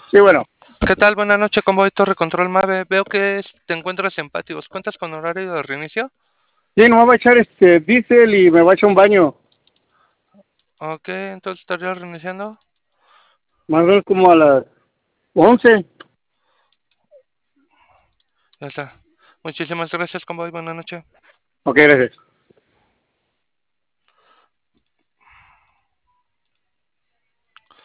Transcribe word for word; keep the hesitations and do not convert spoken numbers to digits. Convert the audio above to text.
Sí, bueno. ¿Qué tal? Buenas noches, Convoy Torre Control Mave. Veo que es- te encuentras en Patios. ¿Cuentas con horario de reinicio? Sí, no me va a echar este diésel y me va a echar un baño. Ok, entonces estaría reiniciando. Más o menos como a las once. Ya está. Muchísimas gracias, Convoy. Buenas noches. Ok, gracias.